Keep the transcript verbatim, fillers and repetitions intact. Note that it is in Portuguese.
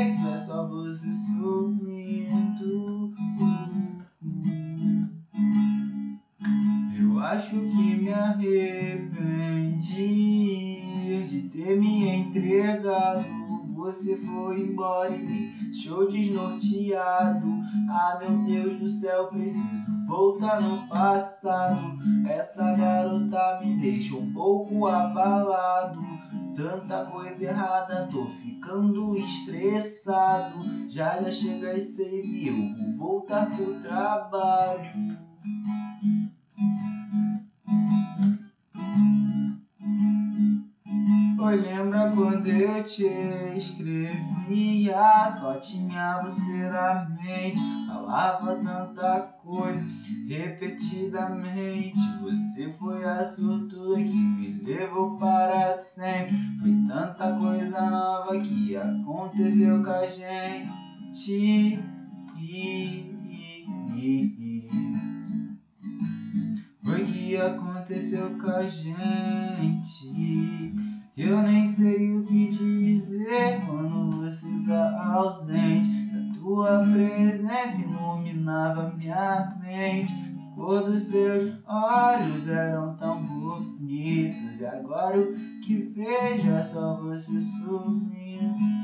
vejo é só você sorrindo. Eu acho que me arrependi de ter me entregado. Você foi embora e me deixou desnorteado. Ah, meu Deus do céu, preciso voltar no passado. Essa garota me deixa um pouco abalado. Tanta coisa errada, tô ficando estressado. Já já chega às seis e eu vou voltar pro trabalho. Oi, lembra quando eu te escrevia? Só tinha você na mente. Falava tanta coisa repetidamente. Você foi assunto que me levou para sempre. Foi tanta coisa nova que aconteceu com a gente. Foi que aconteceu com a gente. Eu nem sei o que dizer quando você tá ausente. A tua presença iluminava minha mente. A cor dos seus olhos eram tão bonitos. E agora o que vejo é só você sorrindo.